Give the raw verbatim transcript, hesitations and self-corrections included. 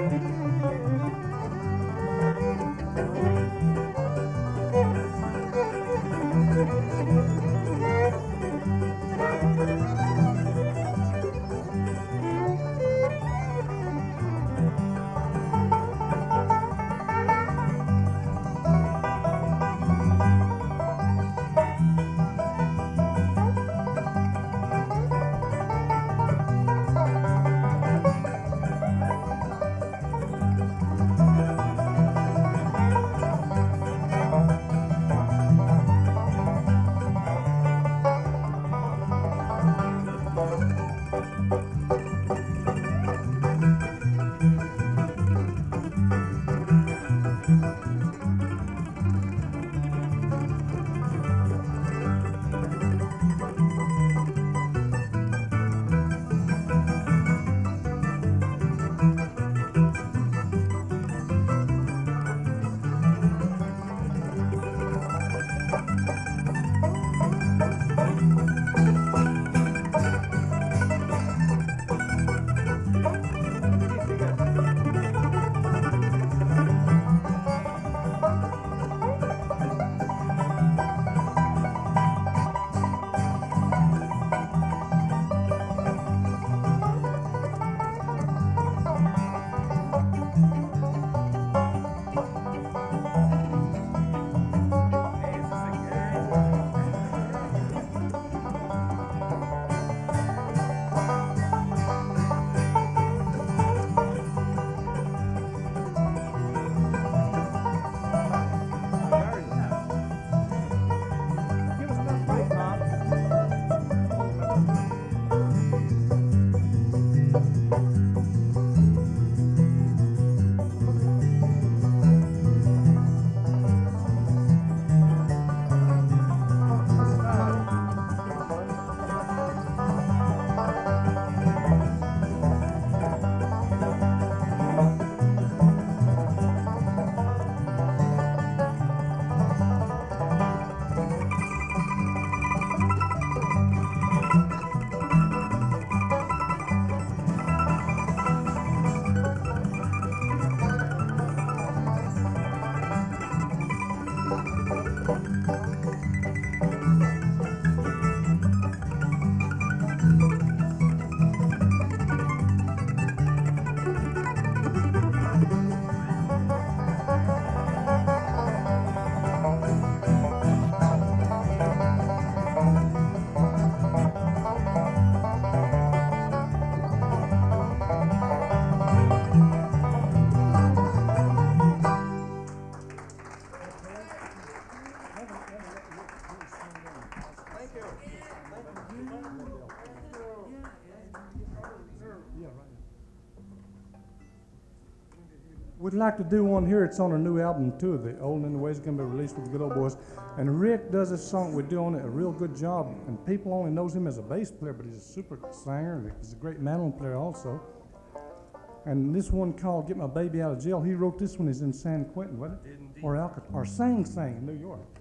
We'd like to do one here. It's on a new album too. The Old and the Ways, going to be released with the Good Old Boys. And Rick does this song. We're doing it a real good job. And people only knows him as a bass player, but he's a super singer. He's a great mandolin player also. And this one called "Get My Baby Out of Jail." He wrote this when he's in San Quentin, wasn't it? Or Alcatraz, or Sang Sang in New York.